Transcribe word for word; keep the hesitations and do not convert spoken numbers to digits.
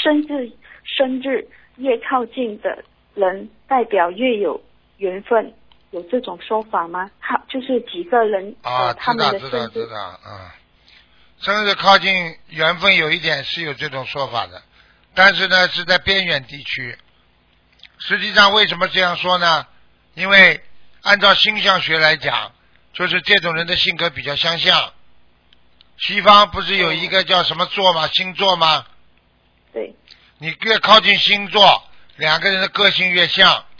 生日生日越靠近的人，代表越有缘分，有这种说法吗？他就是几个人啊， 呃，他们的知道生日知道知道，啊，生日靠近缘分有一点是有这种说法的，但是呢是在边远地区。实际上为什么这样说呢？因为按照星象学来讲，就是这种人的性格比较相像。西方不是有一个叫什么座吗？星座吗？ 对， 你越靠近星座，两个人的个性越像。